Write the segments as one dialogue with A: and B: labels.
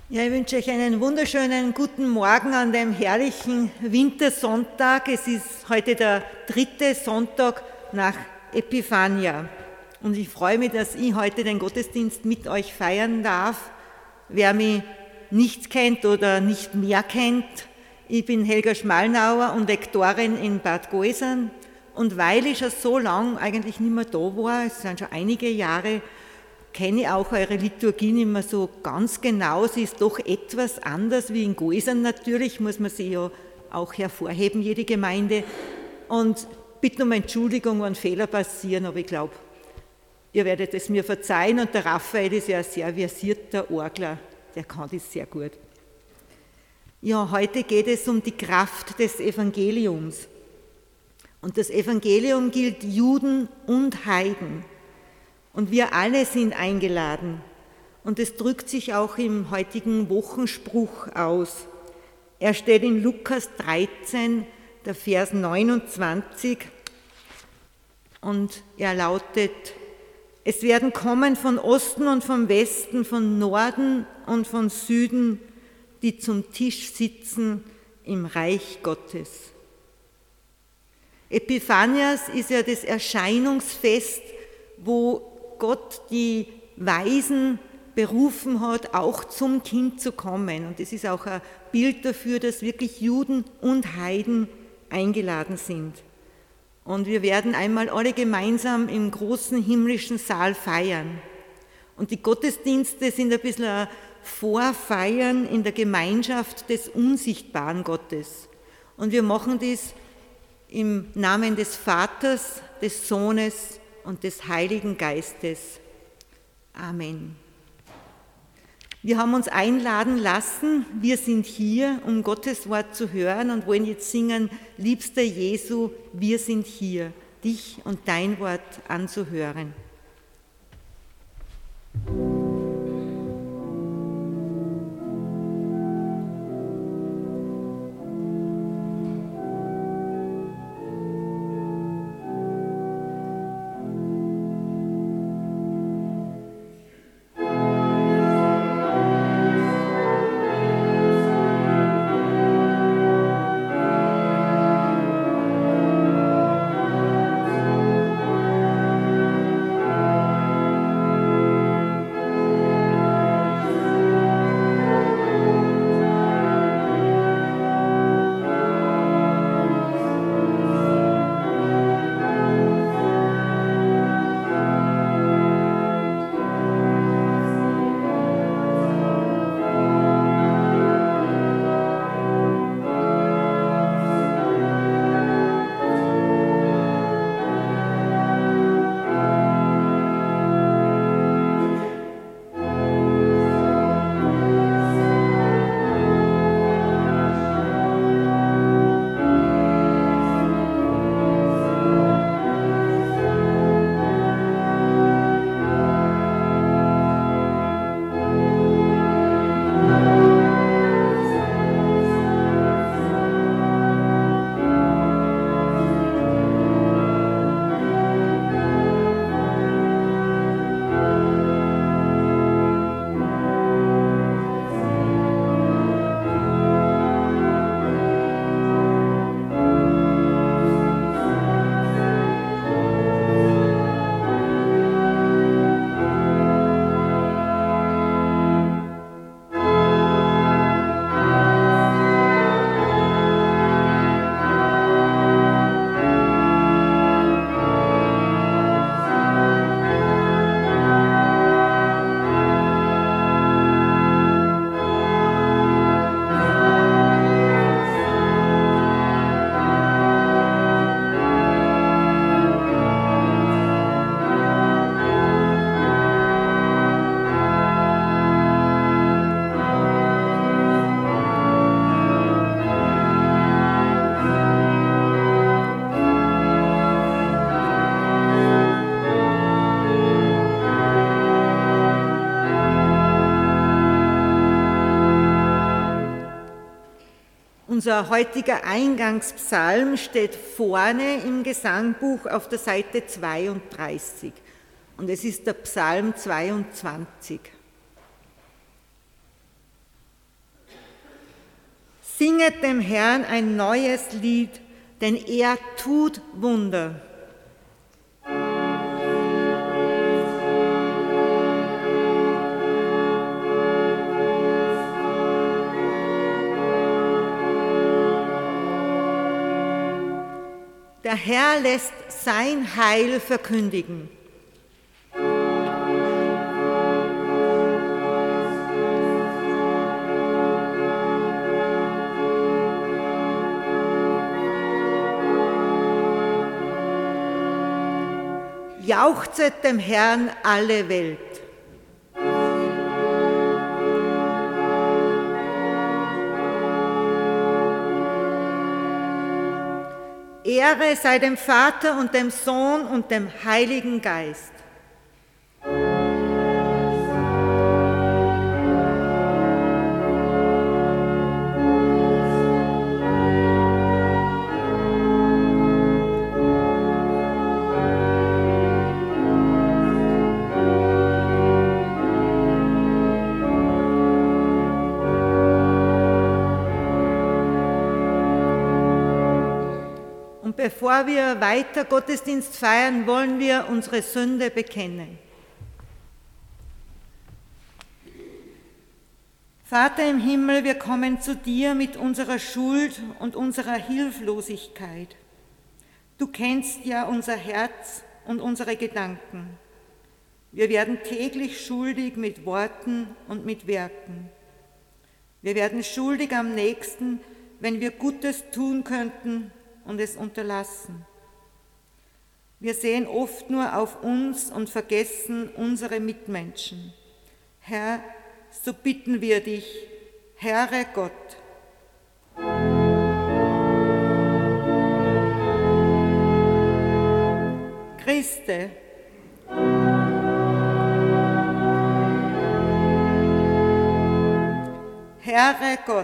A: Ja, ich wünsche euch einen wunderschönen guten Morgen an dem herrlichen Wintersonntag. Es ist heute der 3. Sonntag nach Epiphania. Und ich freue mich, dass ich heute den Gottesdienst mit euch feiern darf. Wer mich nicht kennt oder nicht mehr kennt, ich bin Helga Schmalnauer und Lektorin in Bad Goisern. Und weil ich schon so lange eigentlich nicht mehr da war, es sind schon einige Jahre, kenne ich auch eure Liturgie nicht mehr so ganz genau. Sie ist doch etwas anders wie in Goisern natürlich, muss man sie ja auch hervorheben, jede Gemeinde. Und bitte um Entschuldigung, wenn Fehler passieren, aber ich glaube, ihr werdet es mir verzeihen. Und der Raphael ist ja ein sehr versierter Orgler, der kann das sehr gut. Ja, heute geht es um die Kraft des Evangeliums. Und das Evangelium gilt Juden und Heiden. Und wir alle sind eingeladen. Und es drückt sich auch im heutigen Wochenspruch aus. Er steht in Lukas 13, der Vers 29. Und er lautet: Es werden kommen von Osten und vom Westen, von Norden und von Süden, die zum Tisch sitzen im Reich Gottes. Epiphanias ist ja das Erscheinungsfest, wo Gott die Weisen berufen hat, auch zum Kind zu kommen. Und es ist auch ein Bild dafür, dass wirklich Juden und Heiden eingeladen sind. Und wir werden einmal alle gemeinsam im großen himmlischen Saal feiern. Und die Gottesdienste sind ein bisschen ein Vorfeiern in der Gemeinschaft des unsichtbaren Gottes. Und wir machen das im Namen des Vaters, des Sohnes und des Heiligen Geistes. Amen. Wir haben uns einladen lassen, wir sind hier, um Gottes Wort zu hören und wollen jetzt singen: Liebster Jesu, wir sind hier, dich und dein Wort anzuhören. Unser heutiger Eingangspsalm steht vorne im Gesangbuch auf der Seite 32 und es ist der Psalm 22. Singet dem Herrn ein neues Lied, denn er tut Wunder. Der Herr lässt sein Heil verkündigen. Jauchzet dem Herrn alle Welt. Ehre sei dem Vater und dem Sohn und dem Heiligen Geist. Bevor wir weiter Gottesdienst feiern, wollen wir unsere Sünde bekennen. Vater im Himmel, wir kommen zu dir mit unserer Schuld und unserer Hilflosigkeit. Du kennst ja unser Herz und unsere Gedanken. Wir werden täglich schuldig mit Worten und mit Werken. Wir werden schuldig am Nächsten, wenn wir Gutes tun könnten und es unterlassen. Wir sehen oft nur auf uns und vergessen unsere Mitmenschen. Herr, so bitten wir dich, Herre Gott. Christe, Herre Gott.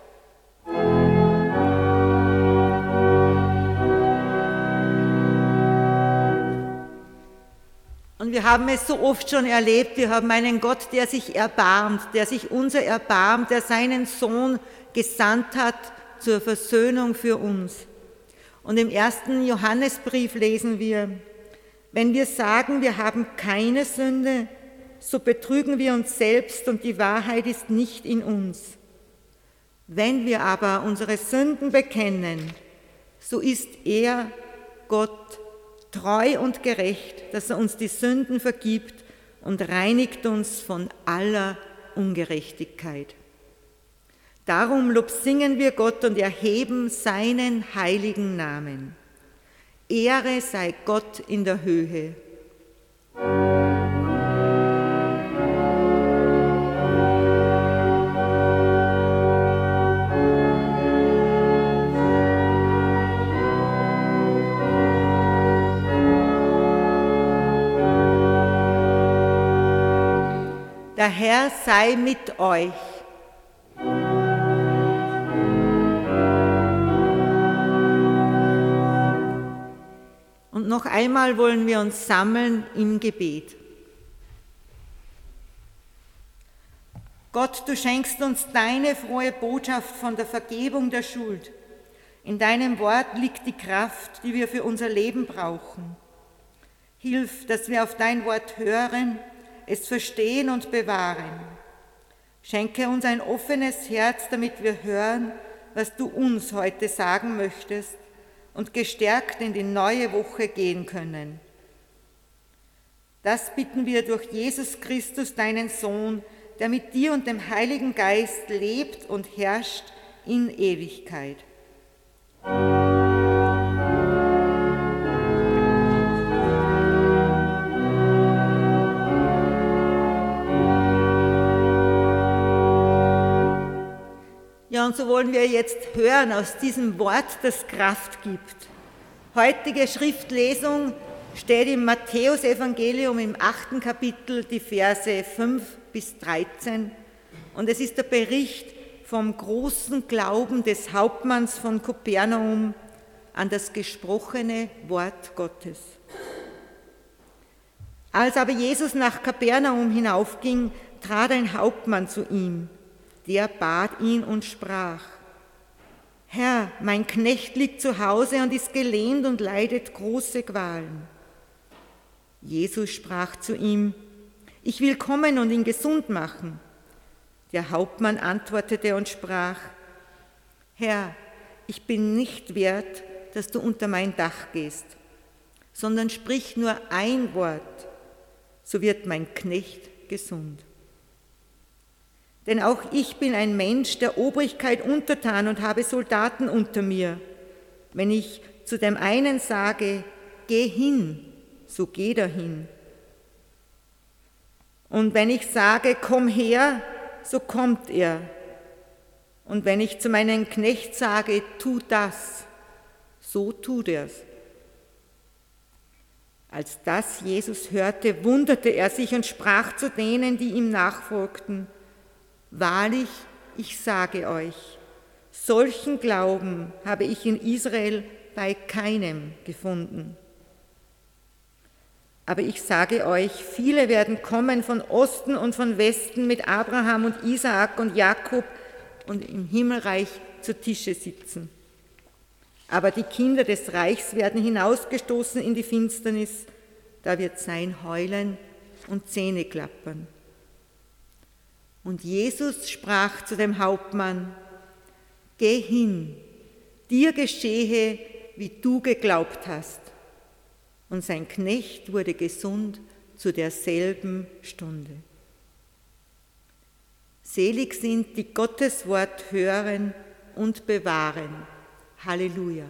A: Und wir haben es so oft schon erlebt, wir haben einen Gott, der sich erbarmt, der sich unser erbarmt, der seinen Sohn gesandt hat zur Versöhnung für uns. Und im 1. Johannesbrief lesen wir: Wenn wir sagen, wir haben keine Sünde, so betrügen wir uns selbst und die Wahrheit ist nicht in uns. Wenn wir aber unsere Sünden bekennen, so ist er, Gott, treu und gerecht, dass er uns die Sünden vergibt und reinigt uns von aller Ungerechtigkeit. Darum lobsingen wir Gott und erheben seinen heiligen Namen. Ehre sei Gott in der Höhe. Der Herr sei mit euch. Und noch einmal wollen wir uns sammeln im Gebet. Gott, du schenkst uns deine frohe Botschaft von der Vergebung der Schuld. In deinem Wort liegt die Kraft, die wir für unser Leben brauchen. Hilf, dass wir auf dein Wort hören, es verstehen und bewahren. Schenke uns ein offenes Herz, damit wir hören, was du uns heute sagen möchtest und gestärkt in die neue Woche gehen können. Das bitten wir durch Jesus Christus, deinen Sohn, der mit dir und dem Heiligen Geist lebt und herrscht in Ewigkeit. Ja, und so wollen wir jetzt hören aus diesem Wort, das Kraft gibt. Heutige Schriftlesung steht im Matthäusevangelium im 8. Kapitel, die Verse 5 bis 13. Und es ist der Bericht vom großen Glauben des Hauptmanns von Kapernaum an das gesprochene Wort Gottes. Als aber Jesus nach Kapernaum hinaufging, trat ein Hauptmann zu ihm. Der bat ihn und sprach: Herr, mein Knecht liegt zu Hause und ist gelähmt und leidet große Qualen. Jesus sprach zu ihm: Ich will kommen und ihn gesund machen. Der Hauptmann antwortete und sprach: Herr, ich bin nicht wert, dass du unter mein Dach gehst, sondern sprich nur ein Wort, so wird mein Knecht gesund. Denn auch ich bin ein Mensch der Obrigkeit untertan und habe Soldaten unter mir. Wenn ich zu dem einen sage, geh hin, so geht er hin. Und wenn ich sage, komm her, so kommt er. Und wenn ich zu meinem Knecht sage, tu das, so tut er's. Als das Jesus hörte, wunderte er sich und sprach zu denen, die ihm nachfolgten: Wahrlich, ich sage euch, solchen Glauben habe ich in Israel bei keinem gefunden. Aber ich sage euch, viele werden kommen von Osten und von Westen mit Abraham und Isaak und Jakob und im Himmelreich zu Tische sitzen. Aber die Kinder des Reichs werden hinausgestoßen in die Finsternis, da wird sein Heulen und Zähneklappern. Und Jesus sprach zu dem Hauptmann: Geh hin, dir geschehe, wie du geglaubt hast. Und sein Knecht wurde gesund zu derselben Stunde. Selig sind, die Gottes Wort hören und bewahren. Halleluja.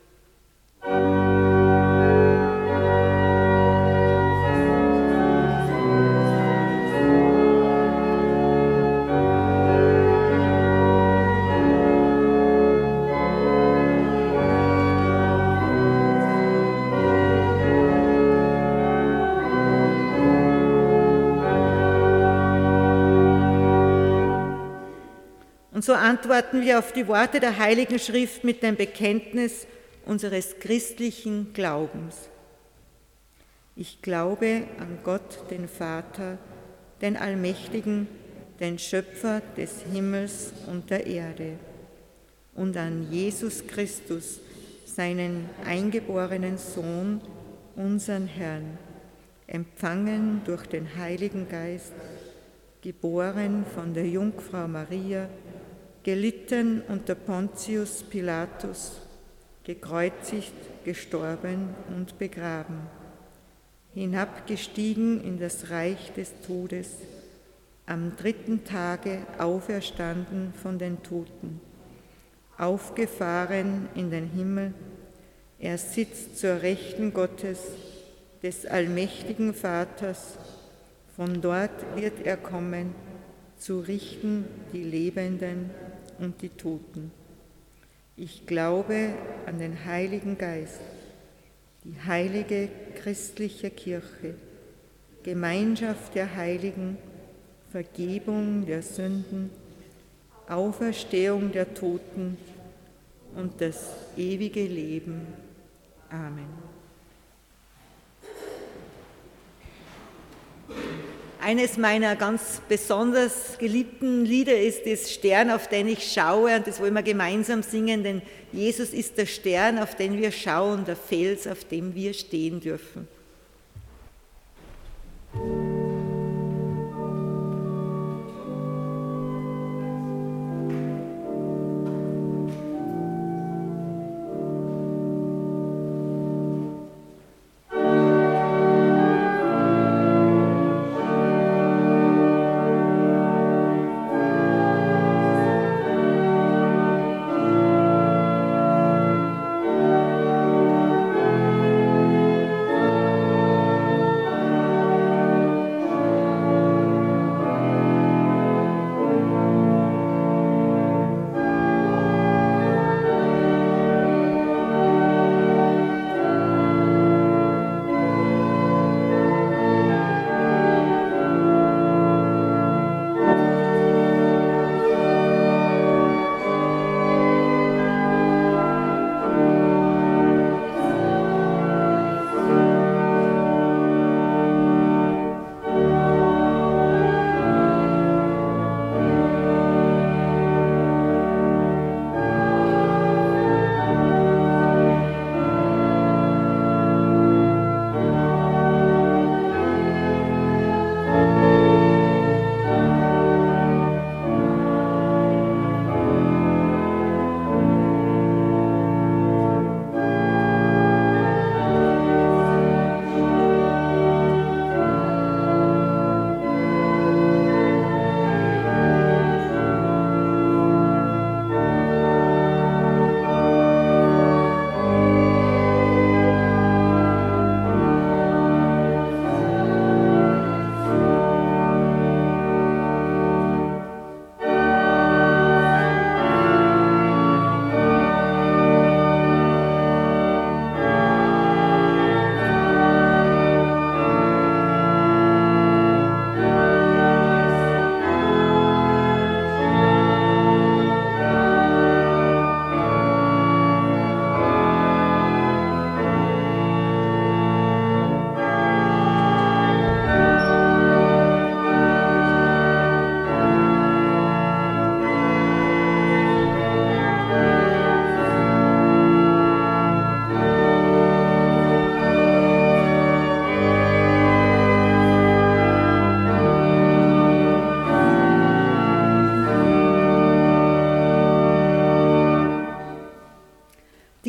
A: Und so antworten wir auf die Worte der Heiligen Schrift mit dem Bekenntnis unseres christlichen Glaubens. Ich glaube an Gott, den Vater, den Allmächtigen, den Schöpfer des Himmels und der Erde, und an Jesus Christus, seinen eingeborenen Sohn, unseren Herrn, empfangen durch den Heiligen Geist, geboren von der Jungfrau Maria, gelitten unter Pontius Pilatus, gekreuzigt, gestorben und begraben, hinabgestiegen in das Reich des Todes, am 3. Tage auferstanden von den Toten, aufgefahren in den Himmel, er sitzt zur Rechten Gottes, des allmächtigen Vaters, von dort wird er kommen, zu richten die Lebenden und die Toten. Ich glaube an den Heiligen Geist, die heilige christliche Kirche, Gemeinschaft der Heiligen, Vergebung der Sünden, Auferstehung der Toten und das ewige Leben. Amen. Eines meiner ganz besonders geliebten Lieder ist das Stern, auf den ich schaue, und das wollen wir gemeinsam singen, denn Jesus ist der Stern, auf den wir schauen, der Fels, auf dem wir stehen dürfen.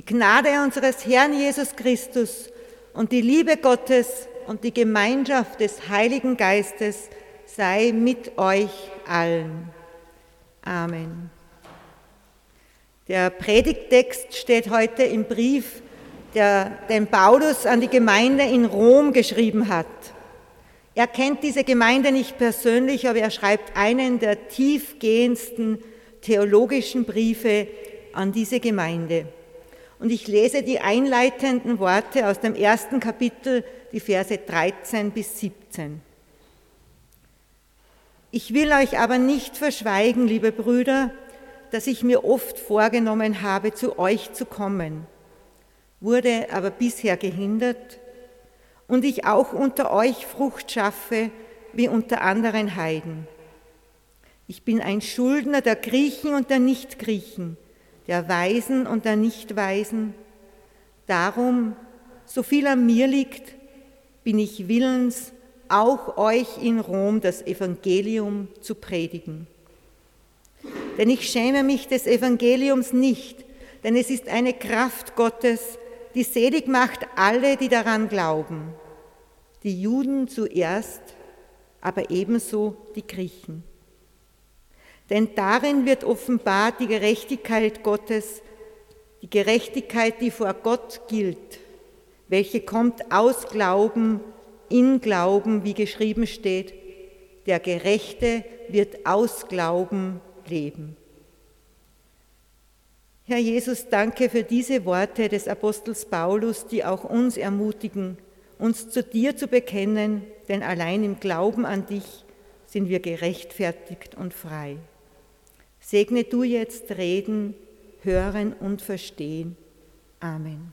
A: Die Gnade unseres Herrn Jesus Christus und die Liebe Gottes und die Gemeinschaft des Heiligen Geistes sei mit euch allen. Amen. Der Predigttext steht heute im Brief, den Paulus an die Gemeinde in Rom geschrieben hat. Er kennt diese Gemeinde nicht persönlich, aber er schreibt einen der tiefgehendsten theologischen Briefe an diese Gemeinde. Und ich lese die einleitenden Worte aus dem 1. Kapitel, die Verse 13 bis 17. Ich will euch aber nicht verschweigen, liebe Brüder, dass ich mir oft vorgenommen habe, zu euch zu kommen, wurde aber bisher gehindert und ich auch unter euch Frucht schaffe, wie unter anderen Heiden. Ich bin ein Schuldner der Griechen und der Nichtgriechen, der Weisen und der Nichtweisen. Darum, so viel an mir liegt, bin ich willens, auch euch in Rom das Evangelium zu predigen. Denn ich schäme mich des Evangeliums nicht, denn es ist eine Kraft Gottes, die selig macht alle, die daran glauben. Die Juden zuerst, aber ebenso die Griechen. Denn darin wird offenbart die Gerechtigkeit Gottes, die Gerechtigkeit, die vor Gott gilt, welche kommt aus Glauben, in Glauben, wie geschrieben steht, der Gerechte wird aus Glauben leben. Herr Jesus, danke für diese Worte des Apostels Paulus, die auch uns ermutigen, uns zu dir zu bekennen, denn allein im Glauben an dich sind wir gerechtfertigt und frei. Segne du jetzt Reden, Hören und Verstehen. Amen.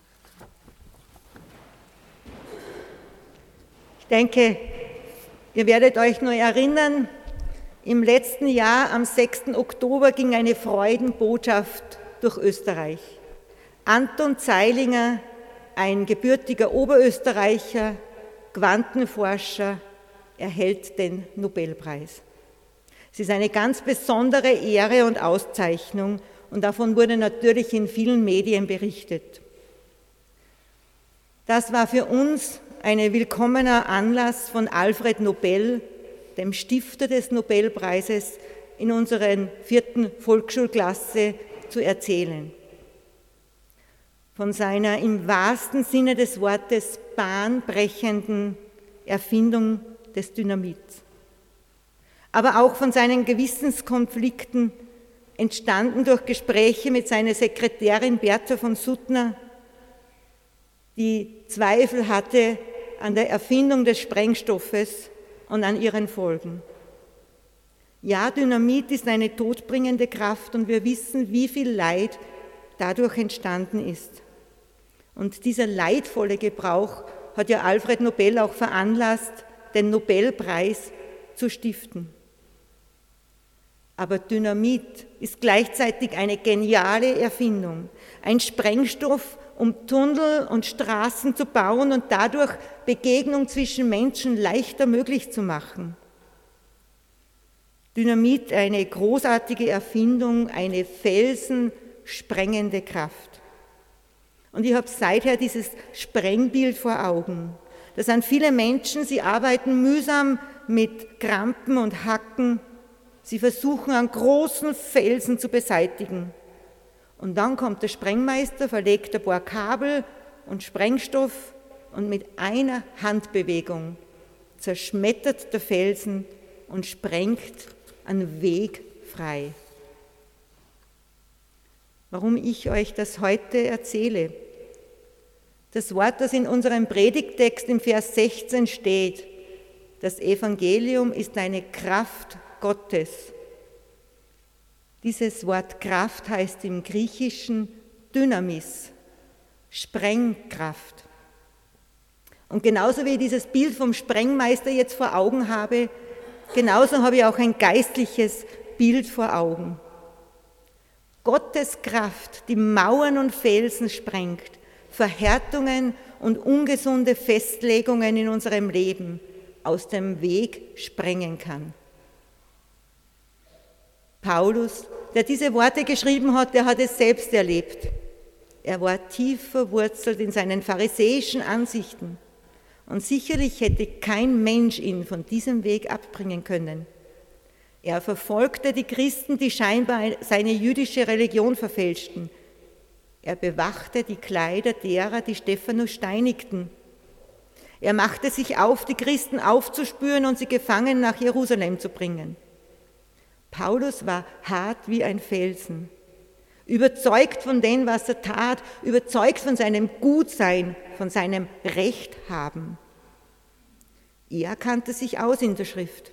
A: Ich denke, ihr werdet euch nur erinnern, im letzten Jahr am 6. Oktober ging eine Freudenbotschaft durch Österreich. Anton Zeilinger, ein gebürtiger Oberösterreicher, Quantenforscher, erhält den Nobelpreis. Es ist eine ganz besondere Ehre und Auszeichnung und davon wurde natürlich in vielen Medien berichtet. Das war für uns ein willkommener Anlass von Alfred Nobel, dem Stifter des Nobelpreises, in unserer 4. Volksschulklasse zu erzählen. Von seiner im wahrsten Sinne des Wortes bahnbrechenden Erfindung des Dynamits. Aber auch von seinen Gewissenskonflikten, entstanden durch Gespräche mit seiner Sekretärin Bertha von Suttner, die Zweifel hatte an der Erfindung des Sprengstoffes und an ihren Folgen. Ja, Dynamit ist eine todbringende Kraft und wir wissen, wie viel Leid dadurch entstanden ist. Und dieser leidvolle Gebrauch hat ja Alfred Nobel auch veranlasst, den Nobelpreis zu stiften. Aber Dynamit ist gleichzeitig eine geniale Erfindung, ein Sprengstoff, um Tunnel und Straßen zu bauen und dadurch Begegnung zwischen Menschen leichter möglich zu machen. Dynamit, eine großartige Erfindung, eine felsensprengende Kraft. Und ich habe seither dieses Sprengbild vor Augen. Das sind viele Menschen, sie arbeiten mühsam mit Krampen und Hacken. Sie versuchen, einen großen Felsen zu beseitigen. Und dann kommt der Sprengmeister, verlegt ein paar Kabel und Sprengstoff und mit einer Handbewegung zerschmettert der Felsen und sprengt einen Weg frei. Warum ich euch das heute erzähle? Das Wort, das in unserem Predigttext im Vers 16 steht, das Evangelium ist eine Kraft Gottes. Dieses Wort Kraft heißt im Griechischen Dynamis, Sprengkraft. Und genauso wie ich dieses Bild vom Sprengmeister jetzt vor Augen habe, genauso habe ich auch ein geistliches Bild vor Augen. Gottes Kraft, die Mauern und Felsen sprengt, Verhärtungen und ungesunde Festlegungen in unserem Leben aus dem Weg sprengen kann. Paulus, der diese Worte geschrieben hat, der hat es selbst erlebt. Er war tief verwurzelt in seinen pharisäischen Ansichten und sicherlich hätte kein Mensch ihn von diesem Weg abbringen können. Er verfolgte die Christen, die scheinbar seine jüdische Religion verfälschten. Er bewachte die Kleider derer, die Stephanus steinigten. Er machte sich auf, die Christen aufzuspüren und sie gefangen nach Jerusalem zu bringen. Paulus war hart wie ein Felsen, überzeugt von dem, was er tat, überzeugt von seinem Gutsein, von seinem Recht haben. Er kannte sich aus in der Schrift.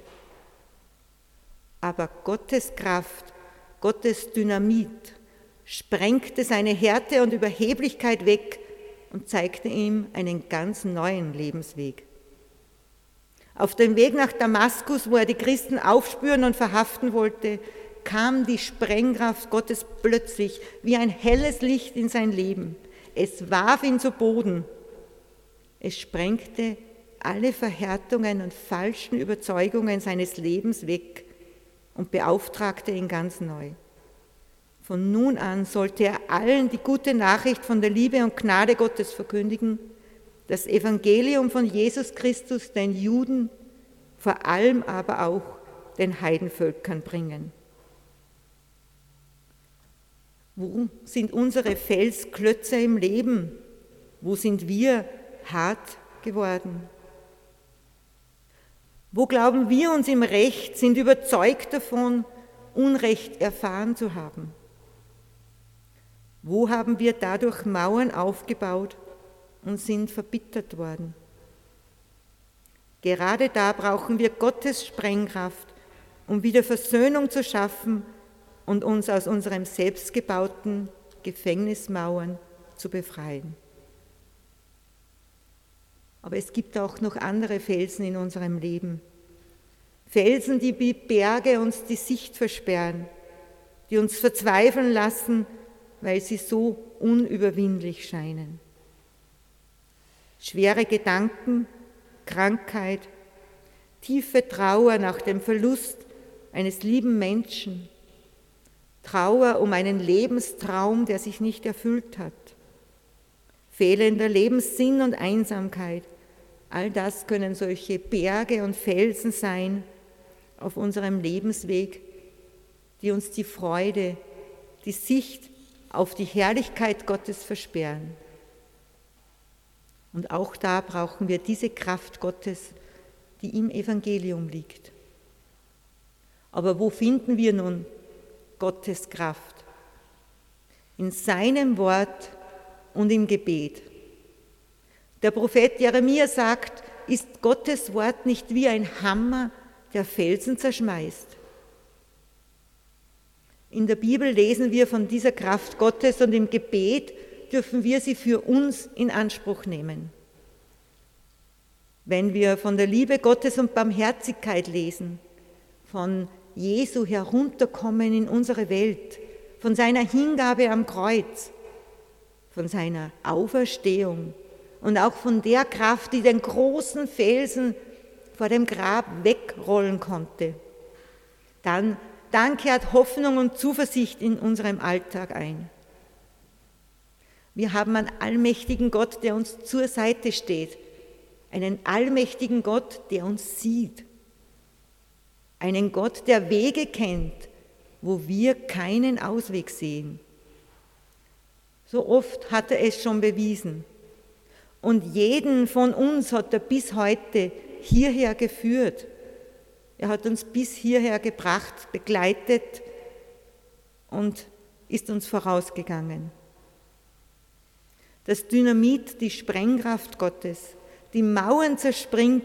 A: Aber Gottes Kraft, Gottes Dynamit sprengte seine Härte und Überheblichkeit weg und zeigte ihm einen ganz neuen Lebensweg. Auf dem Weg nach Damaskus, wo er die Christen aufspüren und verhaften wollte, kam die Sprengkraft Gottes plötzlich wie ein helles Licht in sein Leben. Es warf ihn zu Boden. Es sprengte alle Verhärtungen und falschen Überzeugungen seines Lebens weg und beauftragte ihn ganz neu. Von nun an sollte er allen die gute Nachricht von der Liebe und Gnade Gottes verkündigen, das Evangelium von Jesus Christus den Juden, vor allem aber auch den Heidenvölkern bringen. Wo sind unsere Felsklötze im Leben? Wo sind wir hart geworden? Wo glauben wir uns im Recht, sind überzeugt davon, Unrecht erfahren zu haben? Wo haben wir dadurch Mauern aufgebaut und sind verbittert worden? Gerade da brauchen wir Gottes Sprengkraft, um wieder Versöhnung zu schaffen und uns aus unseren selbstgebauten Gefängnismauern zu befreien. Aber es gibt auch noch andere Felsen in unserem Leben. Felsen, die wie Berge uns die Sicht versperren, die uns verzweifeln lassen, weil sie so unüberwindlich scheinen. Schwere Gedanken, Krankheit, tiefe Trauer nach dem Verlust eines lieben Menschen, Trauer um einen Lebenstraum, der sich nicht erfüllt hat, fehlender Lebenssinn und Einsamkeit, all das können solche Berge und Felsen sein auf unserem Lebensweg, die uns die Freude, die Sicht auf die Herrlichkeit Gottes versperren. Und auch da brauchen wir diese Kraft Gottes, die im Evangelium liegt. Aber wo finden wir nun Gottes Kraft? In seinem Wort und im Gebet. Der Prophet Jeremia sagt, ist Gottes Wort nicht wie ein Hammer, der Felsen zerschmeißt? In der Bibel lesen wir von dieser Kraft Gottes und im Gebet dürfen wir sie für uns in Anspruch nehmen. Wenn wir von der Liebe Gottes und Barmherzigkeit lesen, von Jesu Herunterkommen in unsere Welt, von seiner Hingabe am Kreuz, von seiner Auferstehung und auch von der Kraft, die den großen Felsen vor dem Grab wegrollen konnte, dann kehrt Hoffnung und Zuversicht in unserem Alltag ein. Wir haben einen allmächtigen Gott, der uns zur Seite steht, einen allmächtigen Gott, der uns sieht, einen Gott, der Wege kennt, wo wir keinen Ausweg sehen. So oft hat er es schon bewiesen. Und jeden von uns hat er bis heute hierher geführt. Er hat uns bis hierher gebracht, begleitet und ist uns vorausgegangen. Das Dynamit, die Sprengkraft Gottes, die Mauern zerspringt,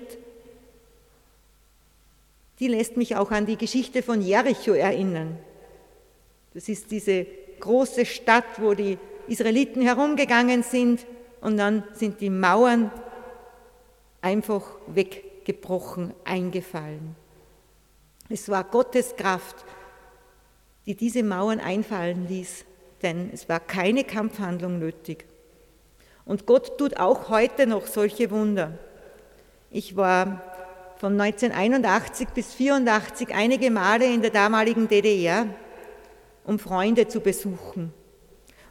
A: die lässt mich auch an die Geschichte von Jericho erinnern. Das ist diese große Stadt, wo die Israeliten herumgegangen sind und dann sind die Mauern einfach weggebrochen, eingefallen. Es war Gottes Kraft, die diese Mauern einfallen ließ, denn es war keine Kampfhandlung nötig. Und Gott tut auch heute noch solche Wunder. Ich war von 1981 bis 1984 einige Male in der damaligen DDR, um Freunde zu besuchen.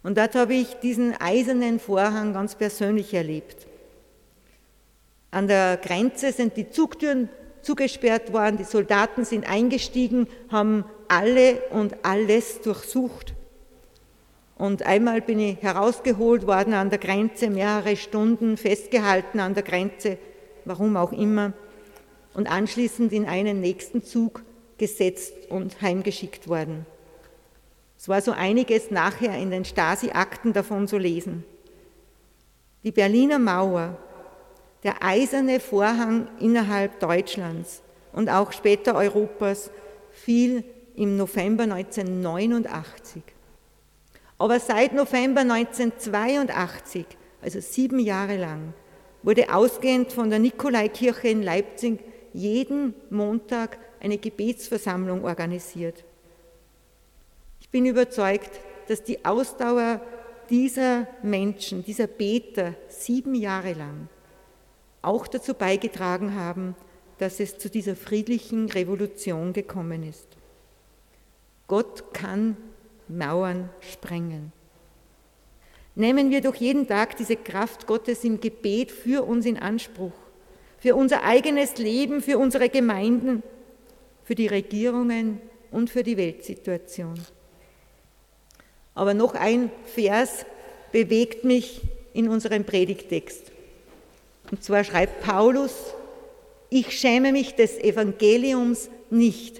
A: Und dort habe ich diesen eisernen Vorhang ganz persönlich erlebt. An der Grenze sind die Zugtüren zugesperrt worden, die Soldaten sind eingestiegen, haben alle und alles durchsucht. Und einmal bin ich herausgeholt worden an der Grenze, mehrere Stunden festgehalten an der Grenze, warum auch immer, und anschließend in einen nächsten Zug gesetzt und heimgeschickt worden. Es war so einiges nachher in den Stasi-Akten davon zu lesen. Die Berliner Mauer, der eiserne Vorhang innerhalb Deutschlands und auch später Europas, fiel im November 1989. Aber seit November 1982, also 7 Jahre lang, wurde ausgehend von der Nikolaikirche in Leipzig jeden Montag eine Gebetsversammlung organisiert. Ich bin überzeugt, dass die Ausdauer dieser Menschen, dieser Beter 7 Jahre lang auch dazu beigetragen haben, dass es zu dieser friedlichen Revolution gekommen ist. Gott kann Mauern sprengen. Nehmen wir doch jeden Tag diese Kraft Gottes im Gebet für uns in Anspruch, für unser eigenes Leben, für unsere Gemeinden, für die Regierungen und für die Weltsituation. Aber noch ein Vers bewegt mich in unserem Predigttext. Und zwar schreibt Paulus: Ich schäme mich des Evangeliums nicht.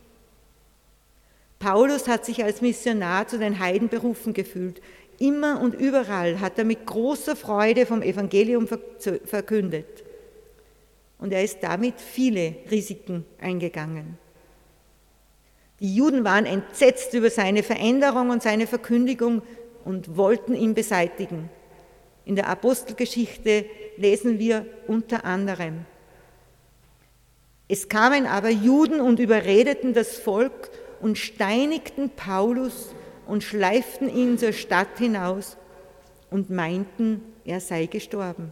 A: Paulus hat sich als Missionar zu den Heiden berufen gefühlt. Immer und überall hat er mit großer Freude vom Evangelium verkündet. Und er ist damit viele Risiken eingegangen. Die Juden waren entsetzt über seine Veränderung und seine Verkündigung und wollten ihn beseitigen. In der Apostelgeschichte lesen wir unter anderem: Es kamen aber Juden und überredeten das Volk und steinigten Paulus und schleiften ihn zur Stadt hinaus und meinten, er sei gestorben.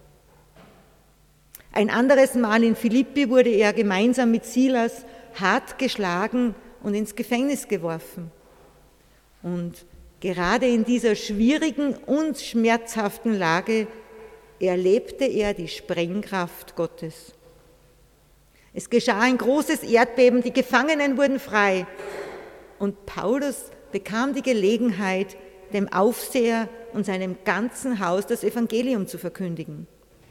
A: Ein anderes Mal in Philippi wurde er gemeinsam mit Silas hart geschlagen und ins Gefängnis geworfen. Und gerade in dieser schwierigen und schmerzhaften Lage erlebte er die Sprengkraft Gottes. Es geschah ein großes Erdbeben, die Gefangenen wurden frei und Paulus bekam die Gelegenheit, dem Aufseher und seinem ganzen Haus das Evangelium zu verkündigen.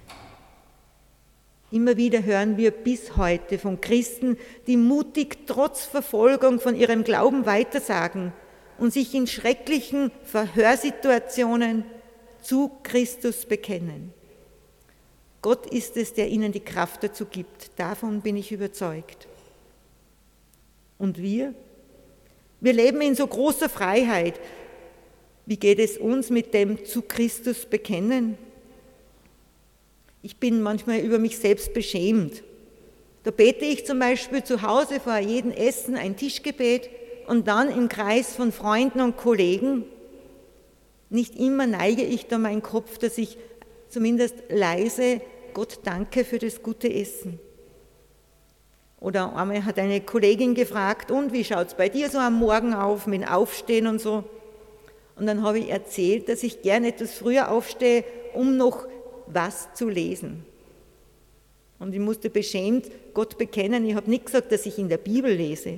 A: Immer wieder hören wir bis heute von Christen, die mutig trotz Verfolgung von ihrem Glauben weitersagen und sich in schrecklichen Verhörsituationen zu Christus bekennen. Gott ist es, der ihnen die Kraft dazu gibt. Davon bin ich überzeugt. Und wir? Wir leben in so großer Freiheit. Wie geht es uns mit dem zu Christus bekennen? Ich bin manchmal über mich selbst beschämt. Da bete ich zum Beispiel zu Hause vor jedem Essen ein Tischgebet und dann im Kreis von Freunden und Kollegen. Nicht immer neige ich da meinen Kopf, dass ich zumindest leise Gott danke für das gute Essen. Oder einmal hat eine Kollegin gefragt, und wie schaut es bei dir so am Morgen auf, mit dem Aufstehen und so? Und dann habe ich erzählt, dass ich gerne etwas früher aufstehe, um noch was zu lesen. Und ich musste beschämt Gott bekennen, ich habe nicht gesagt, dass ich in der Bibel lese.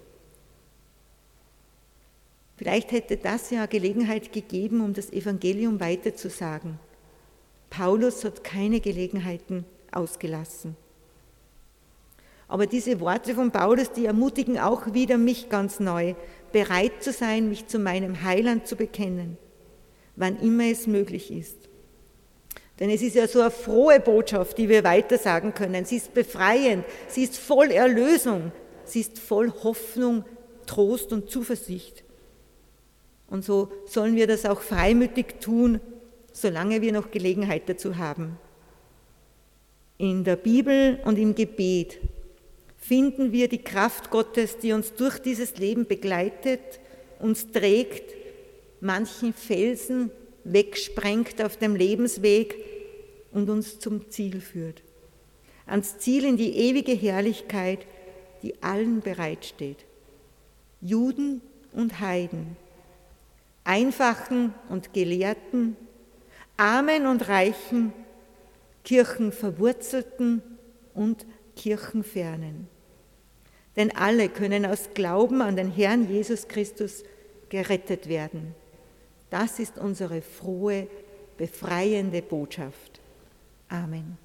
A: Vielleicht hätte das ja Gelegenheit gegeben, um das Evangelium weiterzusagen. Paulus hat keine Gelegenheiten ausgelassen. Aber diese Worte von Paulus, die ermutigen auch wieder mich ganz neu, bereit zu sein, mich zu meinem Heiland zu bekennen, wann immer es möglich ist. Denn es ist ja so eine frohe Botschaft, die wir weitersagen können. Sie ist befreiend, sie ist voll Erlösung, sie ist voll Hoffnung, Trost und Zuversicht. Und so sollen wir das auch freimütig tun, solange wir noch Gelegenheit dazu haben. In der Bibel und im Gebet finden wir die Kraft Gottes, die uns durch dieses Leben begleitet, uns trägt, manchen Felsen wegsprengt auf dem Lebensweg und uns zum Ziel führt. Ans Ziel in die ewige Herrlichkeit, die allen bereitsteht. Juden und Heiden, Einfachen und Gelehrten, Armen und Reichen, Kirchenverwurzelten und Kirchenfernen. Denn alle können aus Glauben an den Herrn Jesus Christus gerettet werden. Das ist unsere frohe, befreiende Botschaft. Amen.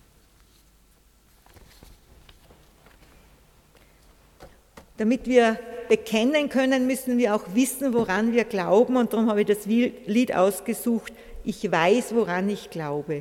A: Damit wir bekennen können, müssen wir auch wissen, woran wir glauben. Und darum habe ich das Lied ausgesucht, Ich weiß, woran ich glaube.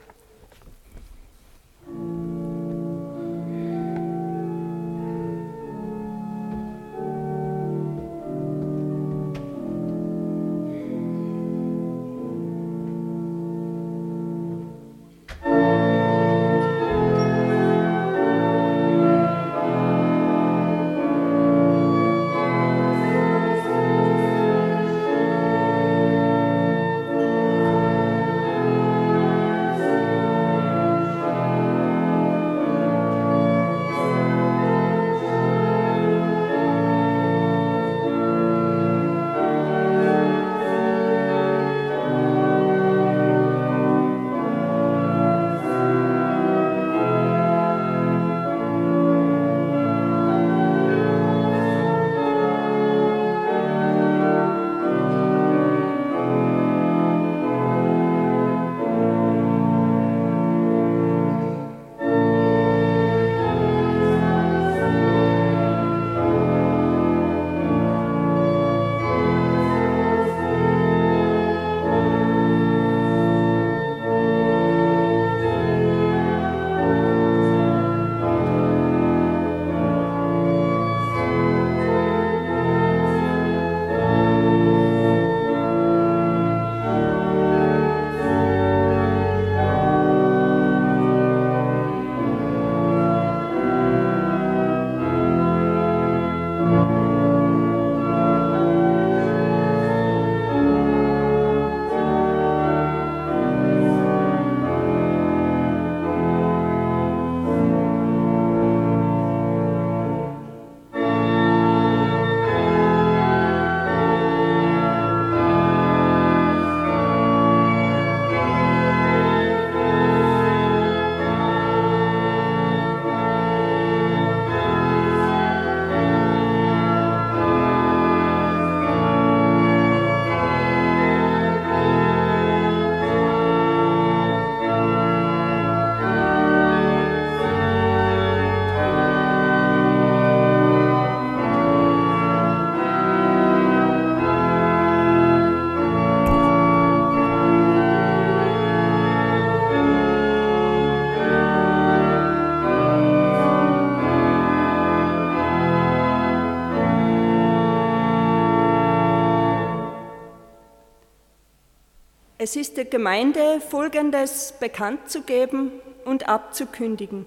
B: Es ist der Gemeinde Folgendes bekannt zu geben und abzukündigen.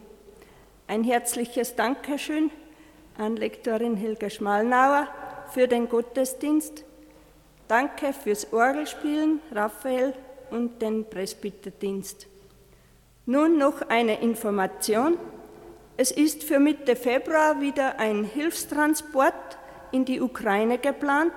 B: Ein herzliches Dankeschön an Lektorin Helga Schmalnauer für den Gottesdienst. Danke fürs Orgelspielen, Raphael, und den Presbyterdienst. Nun noch eine Information. Es ist für Mitte Februar wieder ein Hilfstransport in die Ukraine geplant,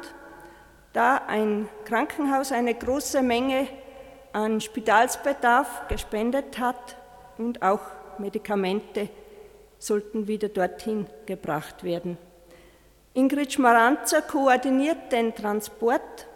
B: da ein Krankenhaus eine große Menge an Spitalsbedarf gespendet hat und auch Medikamente sollten wieder dorthin gebracht werden. Ingrid Schmaranzer koordiniert den Transport.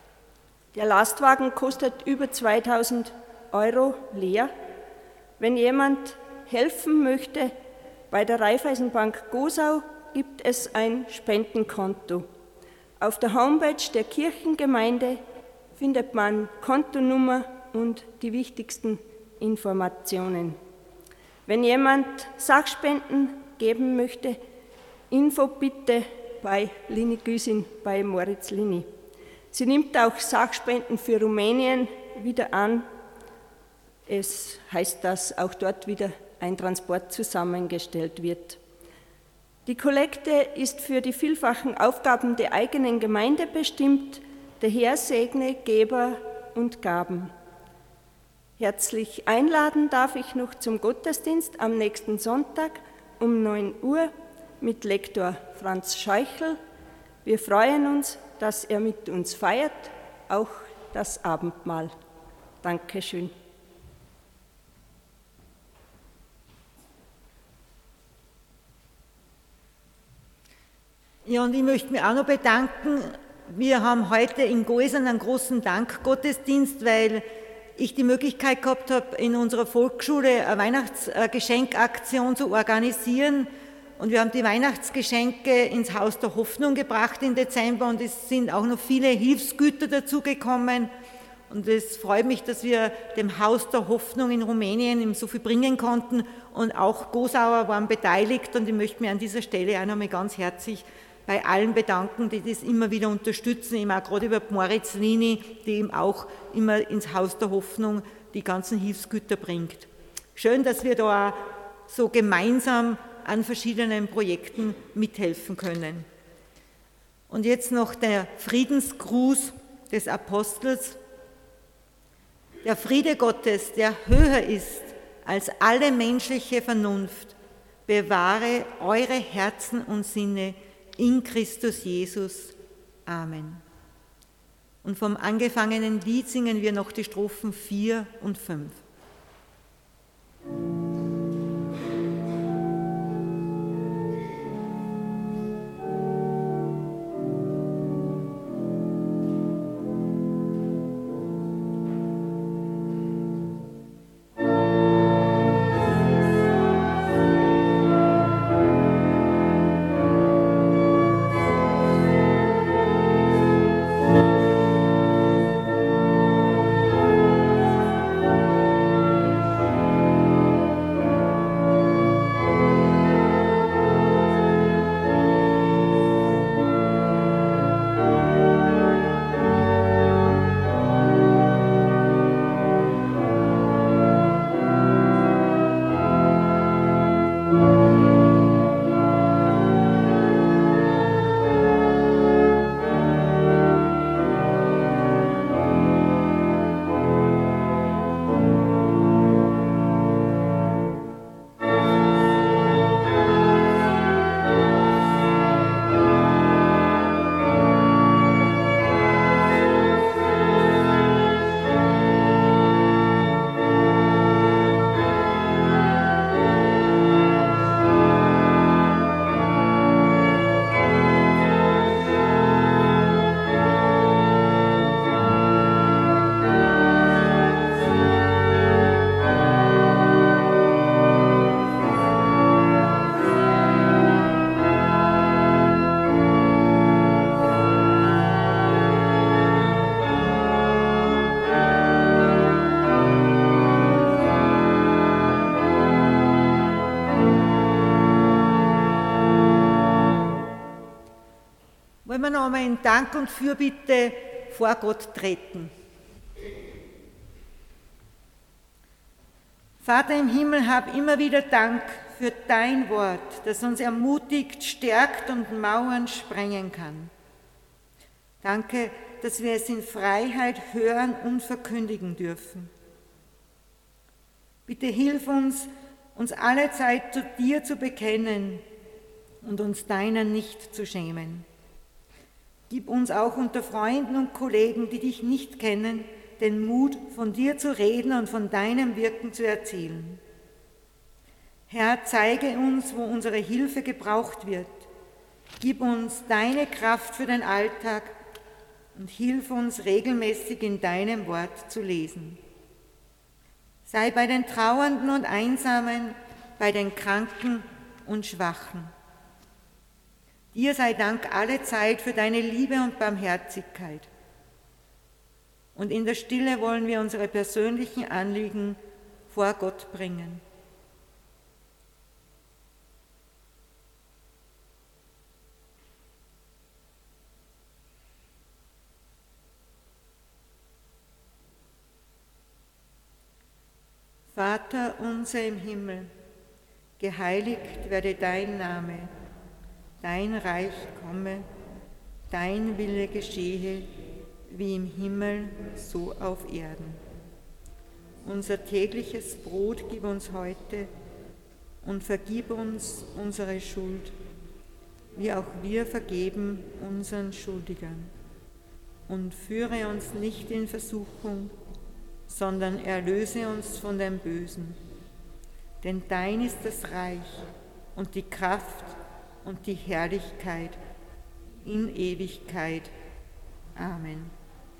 B: Der Lastwagen kostet über 2.000 € leer. Wenn jemand helfen möchte, bei der Raiffeisenbank Gosau gibt es ein Spendenkonto. Auf der Homepage der Kirchengemeinde findet man Kontonummer und die wichtigsten Informationen. Wenn jemand Sachspenden geben möchte, Info bitte bei Lini Güsin, bei Moritz Lini. Sie nimmt auch Sachspenden für Rumänien wieder an. Es heißt, dass auch dort wieder ein Transport zusammengestellt wird. Die Kollekte ist für die vielfachen Aufgaben der eigenen Gemeinde bestimmt. Der Herr segne Geber und Gaben. Herzlich einladen darf ich noch zum Gottesdienst am nächsten Sonntag um 9 Uhr mit Lektor Franz Scheuchel. Wir freuen uns, dass er mit uns feiert, auch das Abendmahl. Dankeschön.
A: Ja, und ich möchte mich auch noch bedanken. Wir haben heute in Goisern einen großen Dankgottesdienst, weil ich die Möglichkeit gehabt habe, in unserer Volksschule eine Weihnachtsgeschenkaktion zu organisieren. Und wir haben die Weihnachtsgeschenke ins Haus der Hoffnung gebracht im Dezember und es sind auch noch viele Hilfsgüter dazugekommen. Und es freut mich, dass wir dem Haus der Hoffnung in Rumänien so viel bringen konnten und auch Gosauer waren beteiligt und ich möchte mich an dieser Stelle auch noch mal ganz herzlich bei allen bedanken, die das immer wieder unterstützen, eben auch gerade über Moritz Lini, die eben auch immer ins Haus der Hoffnung die ganzen Hilfsgüter bringt. Schön, dass wir da so gemeinsam an verschiedenen Projekten mithelfen können. Und jetzt noch der Friedensgruß des Apostels. Der Friede Gottes, der höher ist als alle menschliche Vernunft, bewahre eure Herzen und Sinne in Christus Jesus. Amen. Und vom angefangenen Lied singen wir noch die Strophen 4 und 5. Wollen wir noch einmal in Dank und Fürbitte vor Gott treten. Vater im Himmel, hab immer wieder Dank für dein Wort, das uns ermutigt, stärkt und Mauern sprengen kann. Danke, dass wir es in Freiheit hören und verkündigen dürfen. Bitte hilf uns, uns alle Zeit zu dir zu bekennen und uns deiner nicht zu schämen. Gib uns auch unter Freunden und Kollegen, die dich nicht kennen, den Mut, von dir zu reden und von deinem Wirken zu erzählen. Herr, zeige uns, wo unsere Hilfe gebraucht wird. Gib uns deine Kraft für den Alltag und hilf uns, regelmäßig in deinem Wort zu lesen. Sei bei den Trauernden und Einsamen, bei den Kranken und Schwachen. Dir sei Dank alle Zeit für deine Liebe und Barmherzigkeit. Und in der Stille wollen wir unsere persönlichen Anliegen vor Gott bringen. Vater unser im Himmel, geheiligt werde dein Name. Dein Reich komme, dein Wille geschehe, wie im Himmel, so auf Erden. Unser tägliches Brot gib uns heute und vergib uns unsere Schuld, wie auch wir vergeben unseren Schuldigern. Und führe uns nicht in Versuchung, sondern erlöse uns von dem Bösen. Denn dein ist das Reich und die Kraft und die Herrlichkeit in Ewigkeit. Amen.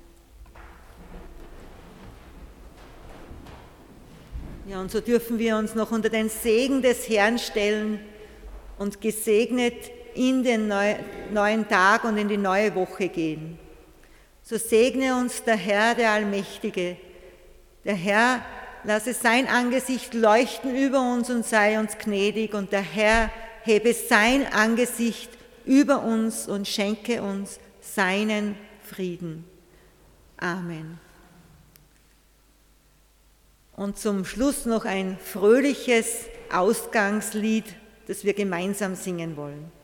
A: Ja, und so dürfen wir uns noch unter den Segen des Herrn stellen und gesegnet in den neuen Tag und in die neue Woche gehen. So segne uns der Herr, der Allmächtige. Der Herr lasse sein Angesicht leuchten über uns und sei uns gnädig. Und der Herr hebe sein Angesicht über uns und schenke uns seinen Frieden. Amen. Und zum Schluss noch ein fröhliches Ausgangslied, das wir gemeinsam singen wollen.